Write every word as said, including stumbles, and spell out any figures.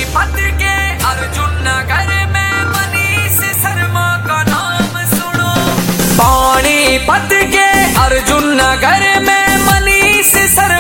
पानीपत के अर्जुन नगर में मनीष शर्मा का नाम सुनो। पानीपत के अर्जुन नगर में मनीष शर्मा